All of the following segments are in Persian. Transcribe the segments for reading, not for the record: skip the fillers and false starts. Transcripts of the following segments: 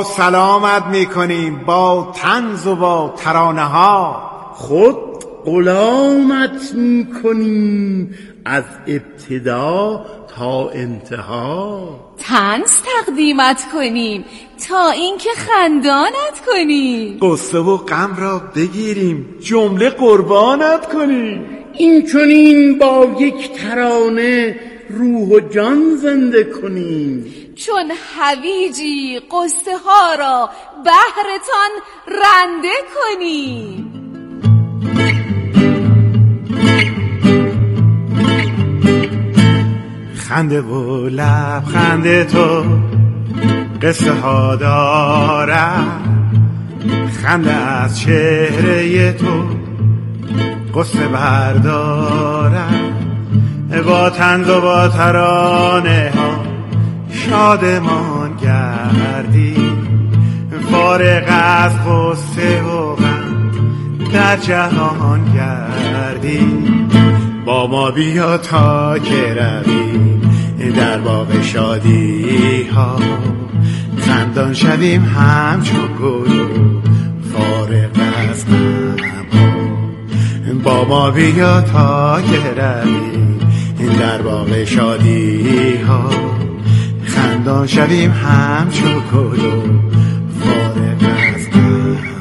ما سلامت میکنیم با طنز و با ترانه ها، خود غلامت میکنیم از ابتدا تا انتها. طنز تقدیمت کنیم تا اینکه خندانت کنیم. قصه و غم را بگیریم جمله قربانت کنیم. این چنین با یک ترانه روح و جان زنده کنیم. چون هویجی قصه ها را بهرتان رنده کنیم. خنده و لبخند تو قصه ها دارد، خنده از چهره تو قصه بردارد. با طنز و با ترانه ها شادمان گردی، فارغ از قصه و غم در جهان گردی. با ما بیا تا که رویم در باغ شادی ها، خندان شویم همچون گل و فارغ از غم ها. با ما بیا تا که رویم در باغ شادی ها، خندان شویم همچون گل و فارغ از غم ها.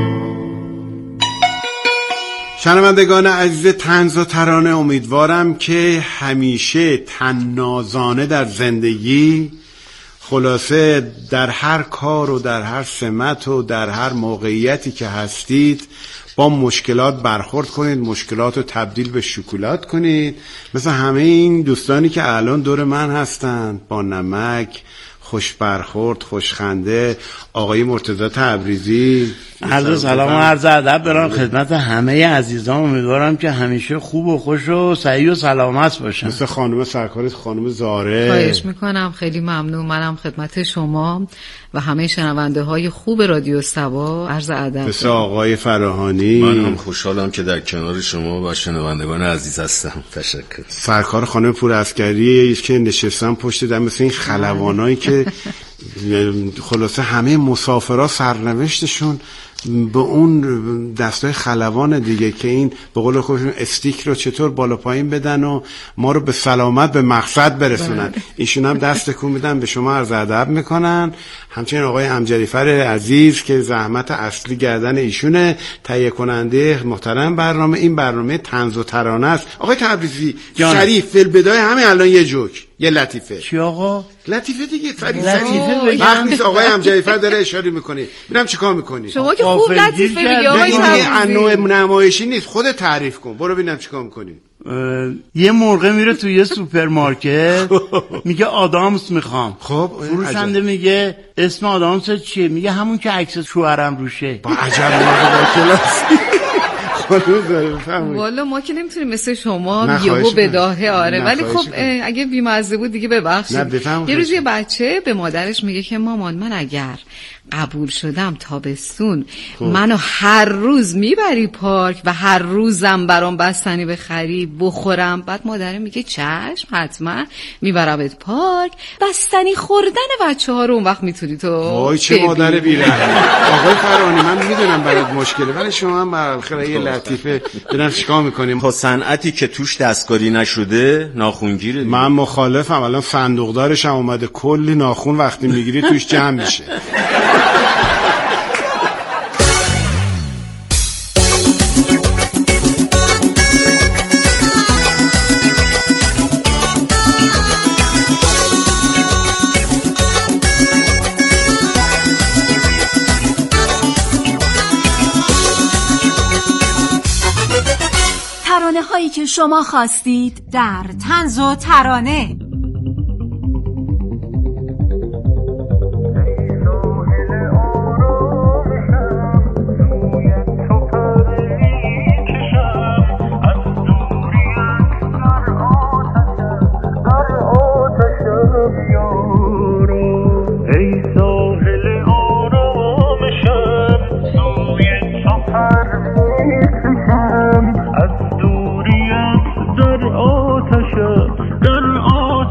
شنوندگان عزیز طنز و ترانه، امیدوارم که همیشه طنازانه در زندگی، خلاصه در هر کار و در هر سمت و در هر موقعیتی که هستید با مشکلات برخورد کنید، مشکلات رو تبدیل به شکلات کنید، مثل همه این دوستانی که الان دور من هستند، با نمک، خوش برخورد، خوش خنده. آقای مرتضی تبریزی، عرض سلام و عرض ادب دارم خدمت همه عزیزان. امیدوارم که همیشه خوب و خوش و صحیح و سلامت باشن. مثل خانم سرکار خانم زاره. خواهش میکنم، خیلی ممنون. منم خدمت شما و همه شنونده های خوب رادیو سبا عرض ادب. مثل آقای فراهانی. من هم خوشحالم که در کنار شما و شنوندگان عزیز هستم. تشکر. سرکار خانم پورعسکری که نشستن پشت در، مثل این خلبانایی که خلاصه همه مسافرها سرنوشتشون به اون دستای خلبان دیگه که این به قول خودشون استیک رو چطور بالا پایین بدن و ما رو به سلامت به مقصد برسونن. ایشون هم دست تکون میدن، به شما عرض ادب میکنن. همچنین آقای همجریفر عزیز که زحمت اصلی گردن ایشونه، تهیه کننده محترم برنامه. این برنامه طنز و ترانه است. آقای تبریزی شریف فی‌البدایه همین الان یه جوک، یه لطیفه. چی آقا؟ لطیفه دیگه. لطیفه بگم. وقت نیست آقای همجریفر داره اشاره میکنه. ببینم چیکار میکنی. شما که خوب لطیفه میگی آقای تبریزی. این نمایشی نیست، خودت تعریف کن. برو ببینم چیکار میکنی. یه مرغ میره توی یه سوپرمارکت، میگه آدامس میخوام. خب فروشنده میگه اسم آدامس چیه؟ میگه همون که عکس شوهرم روشه. با عجب مرغ با کلاسی. والا ما که نمیتونیم مثل شما یهو بداهه. آره ولی خب اگه بی‌مزه بود دیگه ببخشید. یه روز یه بچه به مادرش میگه که مامان من اگر قبول شدم تابستون منو هر روز میبری پارک و هر روزم برام بستنی بخری بخورم. بعد مادرم میگه چشم حتما میبرمت پارک، بستنی خوردن بچه‌ها رو اون وقت میتونی تو. وای چه مادر بی‌رحم. آقای فرانی من میدونم برات مشکله، ولی شما هم بالاخره یه لطیفه ببینم چیکار میکنیم. خب صنعتی که توش دستکاری نشده ناخونگیره. من مخالفم. الان صندوقدارش هم اومده، کلی ناخون وقتی میگیری توش جمع میشه. ترانه هایی که شما خواستید در طنز و ترانه. در آتش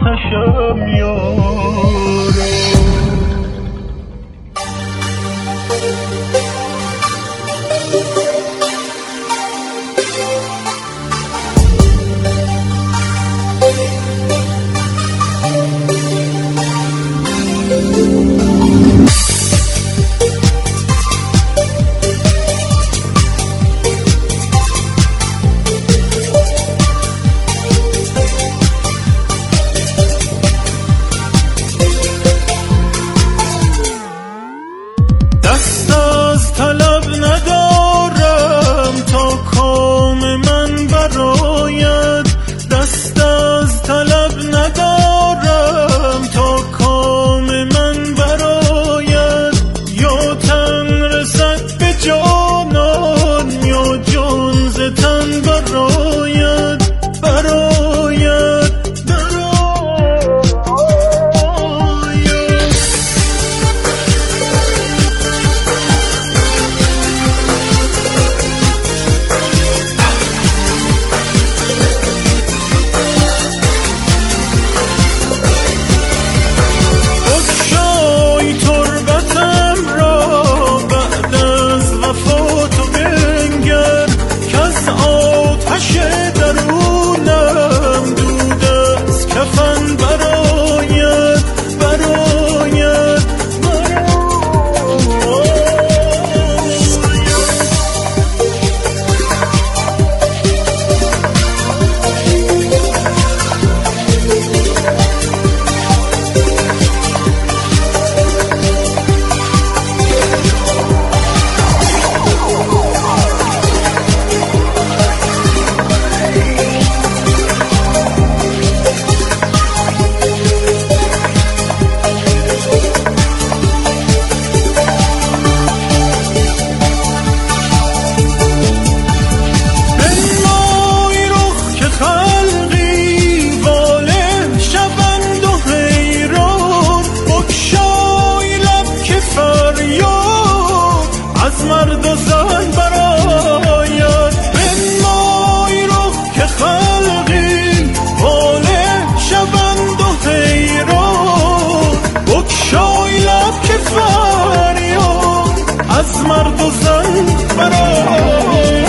مرد و زن برآید بنمای رو که خلقی حاله شوند و حیران بگشای لب که فریاد از مرد و زن برآید.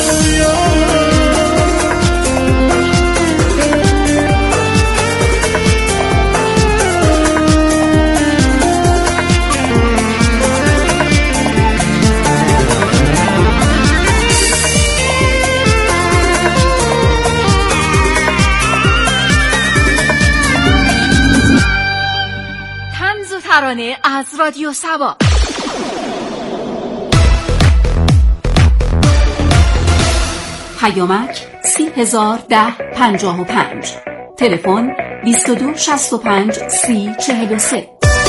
ترانه از رادیو سبا. پیامک 301055 تلفن 2265 3043.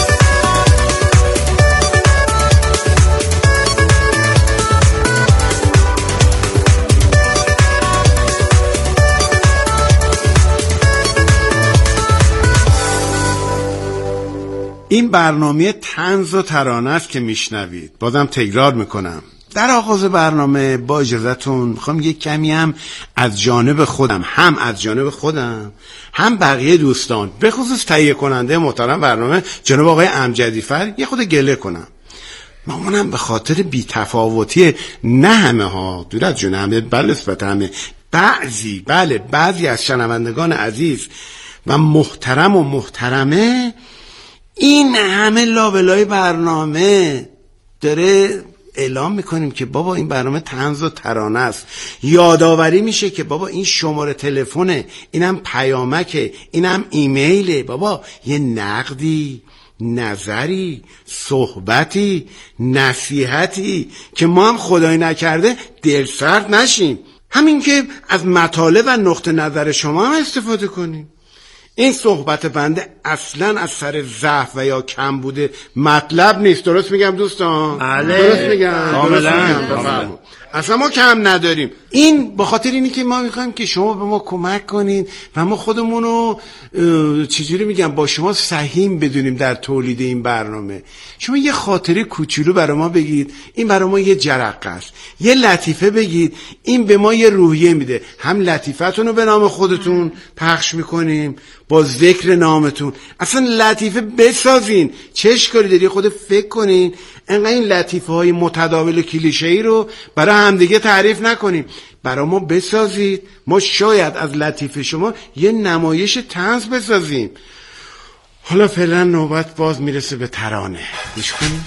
این برنامه طنز و ترانه است که میشنوید. بازم تکرار میکنم، در آغاز برنامه با اجازهتون میخوام یک کمی هم از جانب خودم هم بقیه دوستان به خصوص تهیه کننده محترم برنامه جناب آقای امجدیفر یه خود گله کنم. مامانم به خاطر بی‌تفاوتی نه همه ها، دور از جون همه، بله نسبت همه، بعضی از شنوندگان عزیز و محترم و محترمه این همه لابلای برنامه داره اعلام میکنیم که بابا این برنامه طنز و ترانه است. یادآوری میشه که بابا این شماره تلفنه، اینم پیامکه، اینم ایمیله. بابا یه نقدی، نظری، صحبتی، نصیحتی که ما هم خدای نکرده دلسرد نشیم، همین که از مطالب و نقطه نظر شما هم استفاده کنیم. این صحبت بنده اصلا از سر ضعف و یا کم بوده مطلب نیست. درست میگم دوستان؟ بله درست میگم کاملا. اصلا ما کم نداریم. این به خاطر اینی که ما میخوایم که شما به ما کمک کنین و ما خودمونو چجوری میگم با شما سهیم بدونیم در تولید این برنامه. شما یه خاطره کوچولو برای ما بگید، این برای ما یه جرقه است. یه لطیفه بگید، این به ما یه روحیه میده. هم لطیفتون رو به نام خودتون پخش میکنیم با ذکر نامتون. اصلا لطیفه بسازین، چه اشکالی داری؟ خود فکر کنین. انقدر این لطیفه های متداول و کلیشه‌ای رو برای همدیگه تعریف نکنیم، برای ما بسازید. ما شاید از لطیفه شما یه نمایش طنز بسازیم. حالا فعلا نوبت باز میرسه به ترانه. گوش کنیم.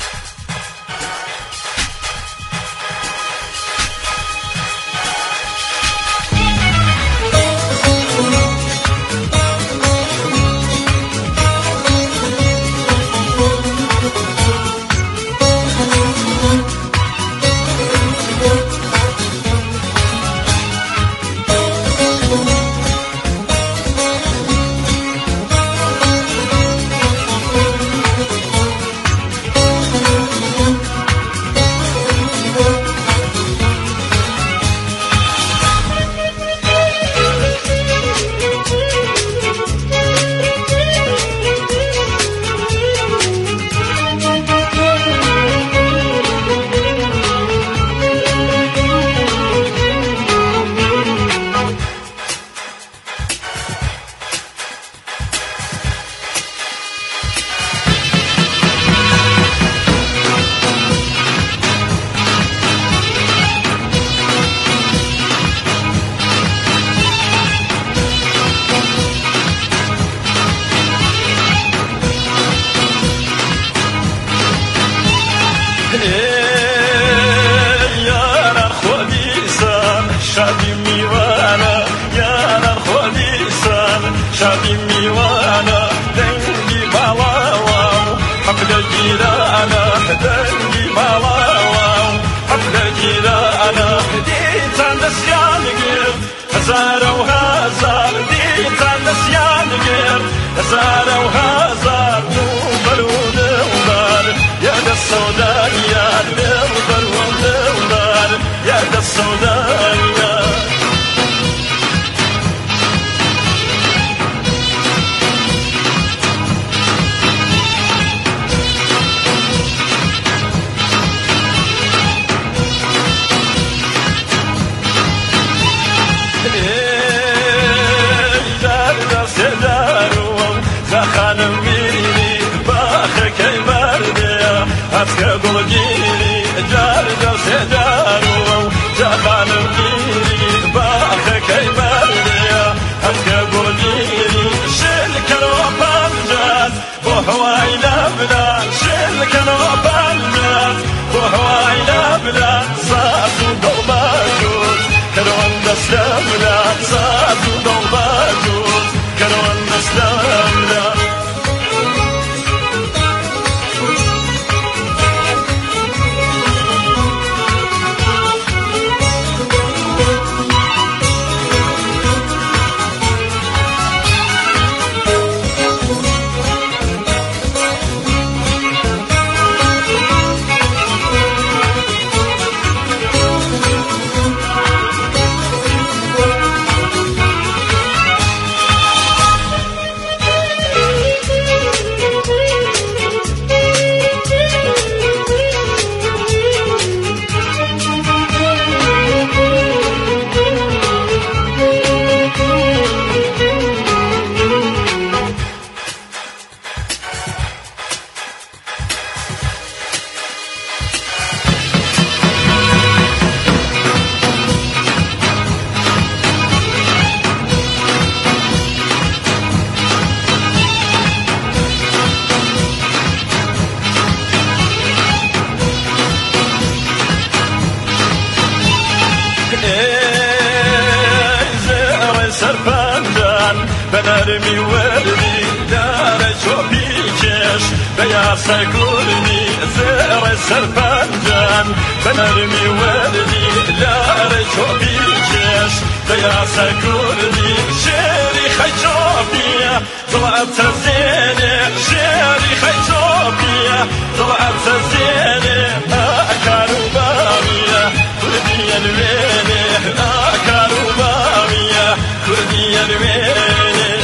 سرپنجان به نرمی وردی در چوبی کش به یاسر گرمی زیر سرپنجان به نرمی وردی در چوبی کش به یاسر گرمی شیری خیچابیه طلعت زینه شیری خیچابیه طلعت زینه آکارو بامیه کردی الوینه آکارو بامیه کردی الوینه.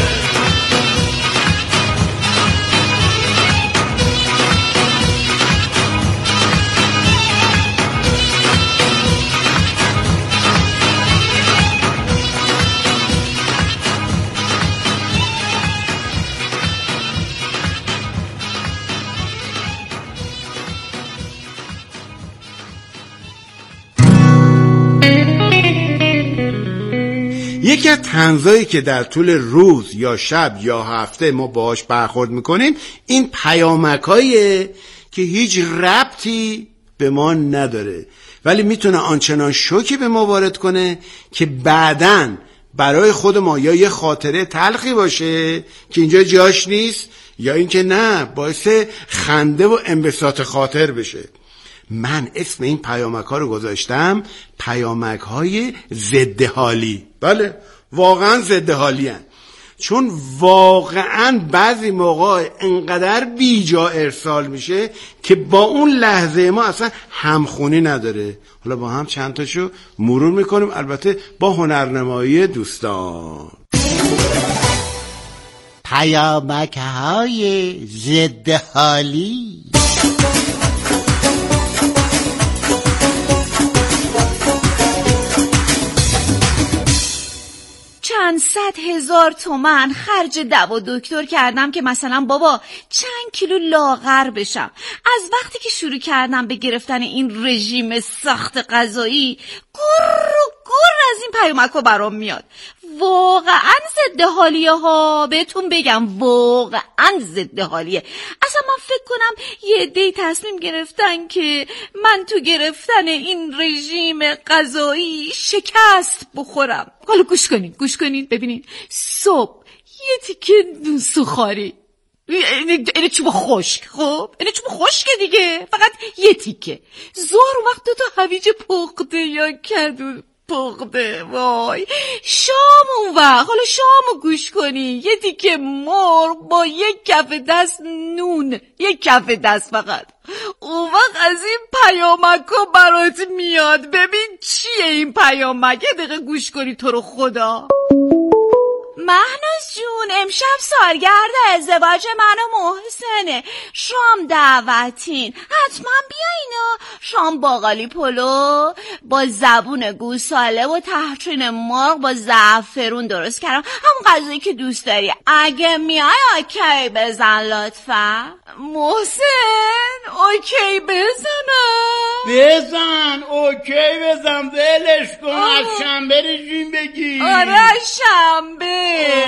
یکی از طنزایی که در طول روز یا شب یا هفته ما باهاش برخورد میکنیم این پیامک‌هاییه که هیچ ربطی به ما نداره ولی میتونه آنچنان شوکی به ما وارد کنه که بعداً برای خود ما یا یه خاطره تلخی باشه که اینجا جاش نیست یا اینکه نه باعث خنده و انبساط خاطر بشه. من اسم این پیامک ها رو گذاشتم پیامک های ضد حالی. بله واقعا ضد حالی هن. چون واقعا بعضی موقع انقدر بیجا ارسال میشه که با اون لحظه ما اصلا همخونی نداره. حالا با هم چند تاشو مرور میکنیم البته با هنرنمایی دوستان. پیامک های ضد حالی. چند 100,000 تومن خرج دوا دکتر کردم که مثلا بابا چند کیلو لاغر بشم. از وقتی که شروع کردم به گرفتن این رژیم سخت غذایی گر از این پیامک‌ها برام میاد. واقعا ضد حالیه ها، بهتون بگم واقعا ضد حالیه. اصلا من فکر کنم یه عده‌ای تصمیم گرفتن که من تو گرفتن این رژیم غذایی شکست بخورم. حالا گوش کنین ببینین. صبح یه تیکه نون سوخاری، اینه چوب خشک، خب اینه چوب خشک دیگه، فقط یه تیکه. ظهر اون وقت 2 تا هویج پخته یا کدو پخته. وای شام اون وقت، حالا شامو گوش کنی، یه تیکه مرغ با 1 کف دست نون، 1 کف دست فقط. اون وقت از این پیامک ها برات میاد. ببین چیه این پیامک، یه دقیقه گوش کنی تو رو خدا. مهناز جون امشب سالگرد ازدواج من و محسنه، شام دعوتین، حتما بیایین. شام باقالی پلو با زبون گوساله و طحین مرغ با زعفرون درست کردم، همون غذایی که دوست داری. اگه میای اوکی بزن لطفا. محسن اوکی بزن اوکی بزن، ولش کن. از شنبه رژیم بگی. آره شنبه.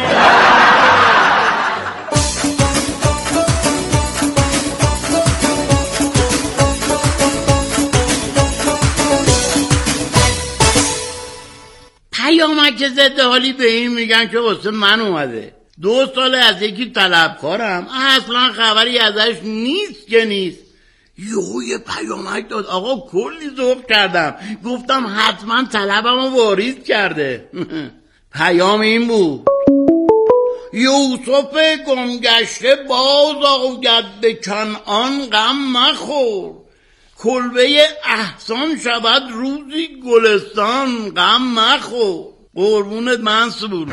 پیامک ضد حالی به این میگن که واسه من اومده. 2 سال از یکی طلبکارم، اصلا خبری ازش نیست که نیست. یه پیامک داد، آقا کلی ذوق کردم، گفتم حتما طلبمو واریز کرده. پیام این بود: یوسف گمگشته باز آید به کنعان، غم مخور، کلبه احسان شود روزی گلستان، غم مخور. قربونت منصور.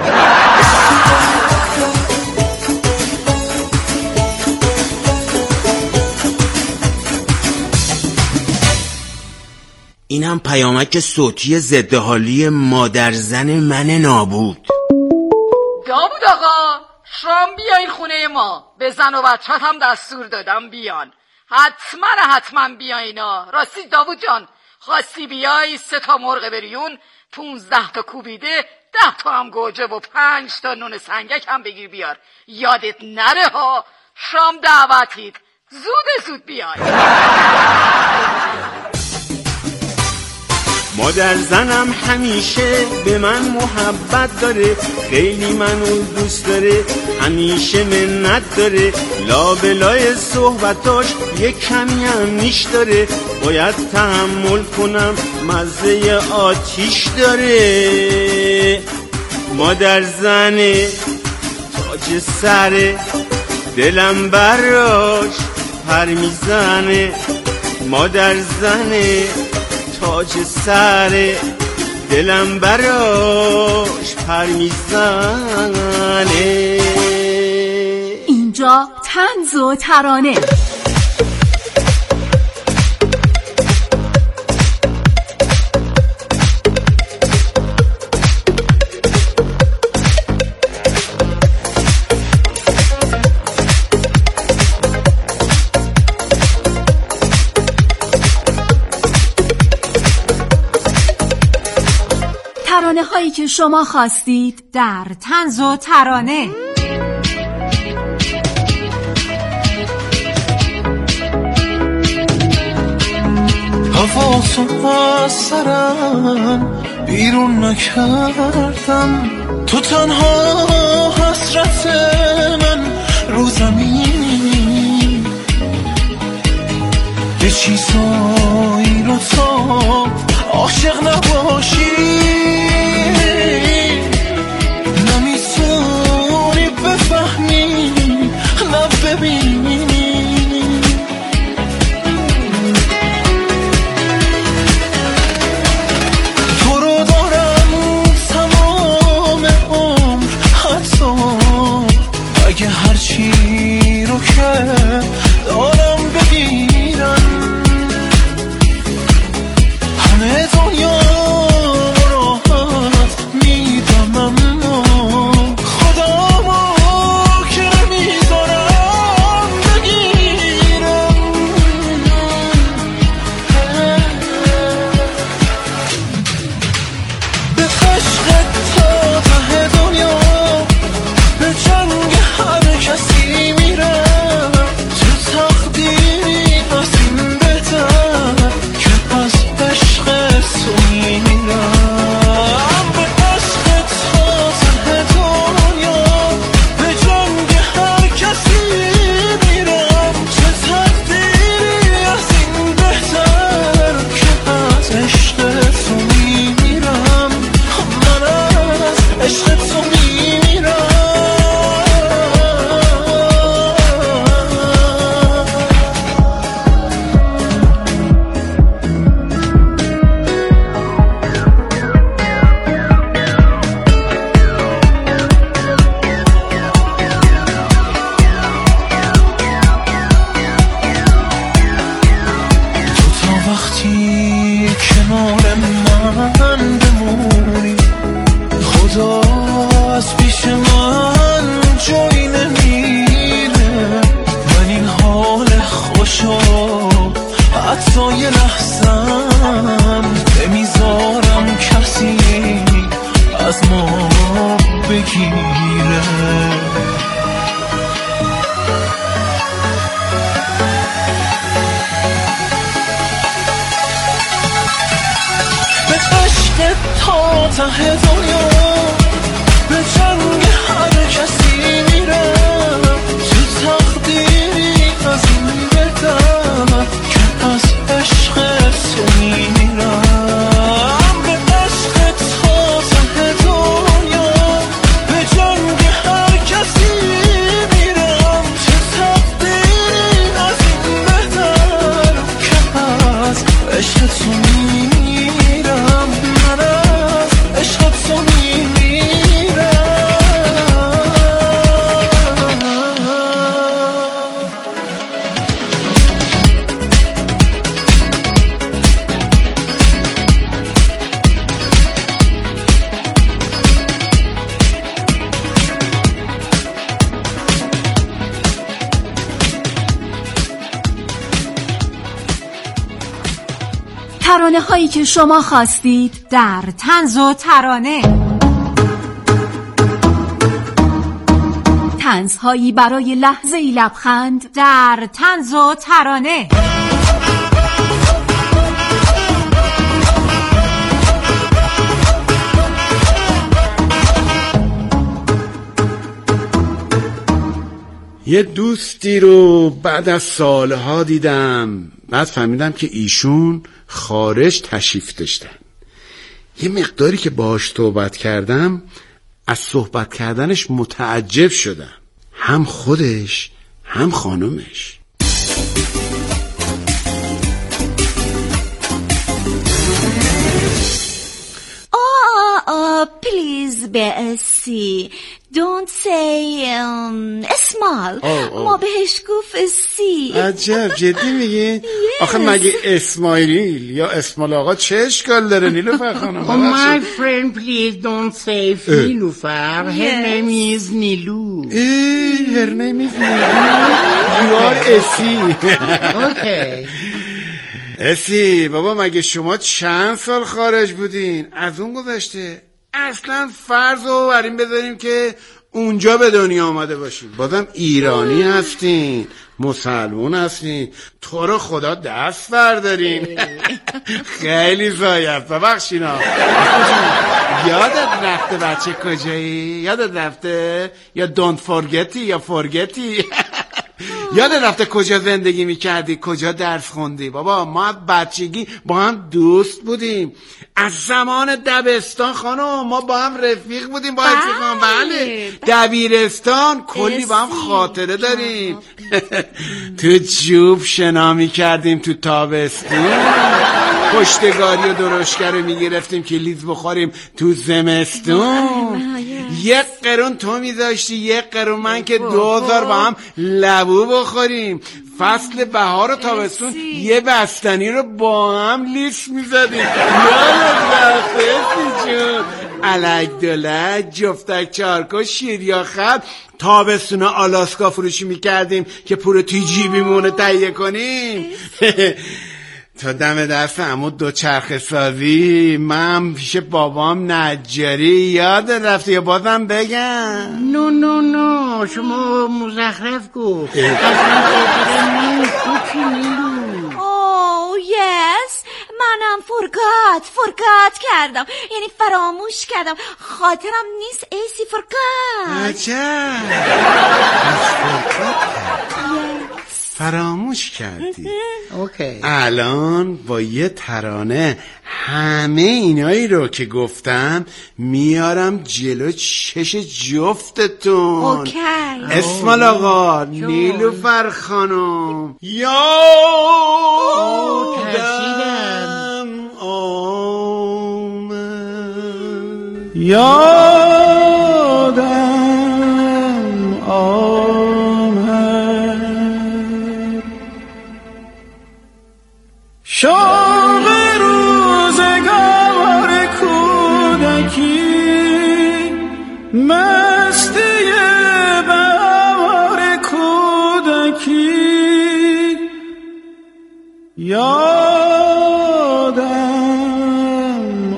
اینم پیامک صوتی ضد حالی مادر زن من نابود. داوود آقا شام بیاین خونه ما، بزن و بچه‌ت هم دستور دادم بیان، حتما بیایینا. راستی داوود جان خواستی بیای 3 تا مرغ بریون، 15 تا کوبیده، 10 تا هم گوجه و 5 تا نون سنگک هم بگیر بیار. یادت نره ها، شام دعوتید، زود بیای. مادر زنم همیشه به من محبت داره، خیلی منو دوست داره، همیشه منت داره، لابلای صحبتاش یک کمی هم نیش داره، باید تحمل کنم مزه آتیش داره. مادر زنه تاج سره، دلم براش پر میزنه. مادر زنه تاج سره، دلم براش پر میزنه. اینجا طنز و ترانه. ترانه هایی که شما خواستید در طنز و ترانه. حواسم از سرم بیرون نکردم، تو تنها حسرت من رو زمین. یه چیزایی رو تا عاشق نباشی نمیتونی بفهمی نه ببینی. تو رو دارم تمام عمر، حتی اگه هرچی رو که دارم بگیرم، همه دنیا راحت میدم اما خدامو که نمیذارم بگیرم. به عشق تا ته دنیا، به جنگ هر کسی میرم، تو تقدیری از این بهتر که از عشق تو میرم. به عشق تا ته دنیا، به جنگ هر کسی میرم، تو تقدیری از این بهتر که از عشق تو میرم. من از عشق تو میرم. تو تا وقتی کنار من بمونی، خدا از پیش من جایی نمیره. من این حال خوشو حتی یه لحظم نمیذارم کسی از ما بگیره. به عشق تا ته دنیا، به جنگ هر کسی میرم، تو تقدیری از این بهتر که از عشق تو میرم. به عشق تا ته دنیا، به جنگ هر کسی میرم، تو تقدیری از این بهتر که از عشق تو میرم. من از عشق تو میرم. ترانه هایی که شما خواستید در طنز و ترانه. طنزهایی برای لحظه‌ای لبخند در طنز و ترانه. یه دوستی رو بعد از سالها دیدم، بعد فهمیدم که ایشون خارج تشریف داشتن. یه مقداری که باهاش صحبت کردم، از صحبت کردنش متعجب شدم، هم خودش هم خانومش. Please Bessie, don't say اسمال. ما بهش گفت سی. عجب، جدی میگی؟ آخه مگه اسماعیل یا اسمال آقا چه اشکال داره نیلوفر خانم؟ Oh my friend, please don't say نیلوفر. Her name is نیلو. Her name is نیلو. You are اسی. Okay. اسی بابا، مگه شما چند سال خارج بودین؟ از اون گذشته. اصلا فرض رو بر این بذاریم که اونجا به دنیا آمده باشین، بازم ایرانی هستین، مسلمون هستین، تو رو خدا دست بردارین. خیلی زایب، ببخشینا. یادت رفته بچه کجایی؟ یادت رفته؟ یا don't forgetی یا forgetی؟ یادت رفته کجا زندگی میکردی، کجا درس خوندی؟ بابا ما بچگی با هم دوست بودیم، از زمان دبستان خانم ما با هم رفیق بودیم، با اتفاق بله دبیرستان کلی با هم خاطره داریم. تو جوب شنا میکردیم، تو تابستون پشتگاری و درشگر رو میگرفتیم که لیز بخوریم تو زمستون. یک قرون تو میذاشتی، یک قرون من، که 2000 با هم لبو بخوریم. فصل بهار و تابستون یه بستنی رو با هم لیس میزدیم. یادت رفته جون؟ الک دلک، جفتک چارکو، شیر یا خط. تابستون آلاسکا فروشی میکردیم که پول توی جیبیمونه تهیه کنیم. تا دم دست عمو دو چرخ سازی، من پیش بابام نجاری. یاد رفته یا بازم بگم؟ نو شما مزخرف گفت. yes منم فرگات کردم، یعنی فراموش کردم، خاطرم نیست. ایسی فرگات. عجب، فراموش کردی. اوکی. الان با یه ترانه همه اینایی رو که گفتم میارم جلو چش جفتتون. اوکی. اسمال آقا، نیلوفر خانم، یادم آمد، یادم آمد، شوق روزگار کودکی، مستی بهار کودکی، یادم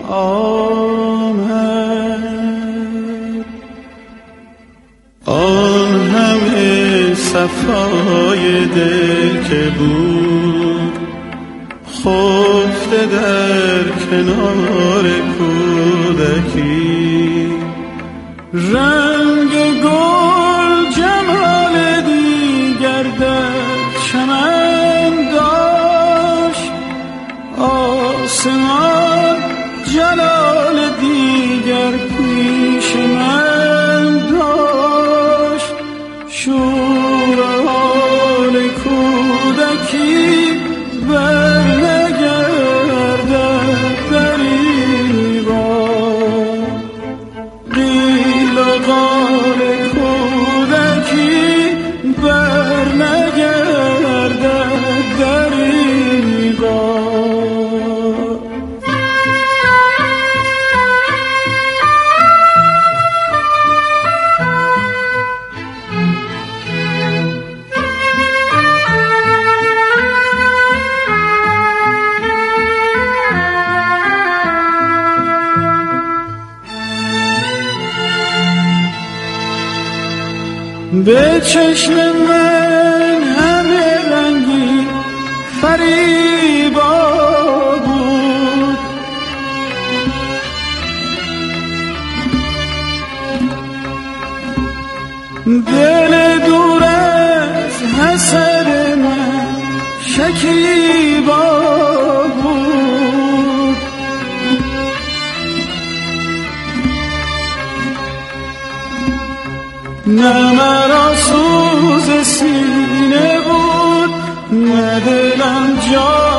آمد. آن همه صفای دل که بود خفته در کنار کودکی، رنگ گل جمال دیگر در چمن داشت، آسمان جلال دیگر پیش من داشت، شور حال کودکی بر نگردد در این بار، قیل و قال کودکی بر نگردد در این بار. به چشم من همه رنگی فریبا بود، دل دور نه مرا سوز سینه بود نه دلم جا